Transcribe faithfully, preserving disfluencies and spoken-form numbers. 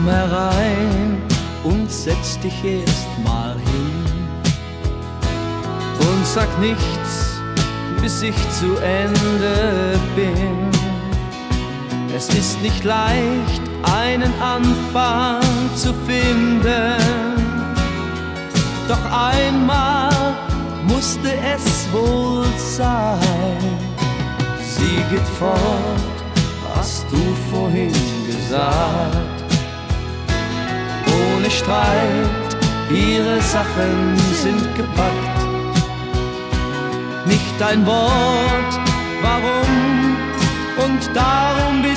Komm herein und setz dich erst mal hin und sag nichts, bis ich zu Ende bin. Es ist nicht leicht, einen Anfang zu finden, doch einmal musste es wohl sein. Sie geht fort, hast du vorhin gesagt, ohne Streit, ihre Sachen sind gepackt. Nicht ein Wort, warum, und darum bist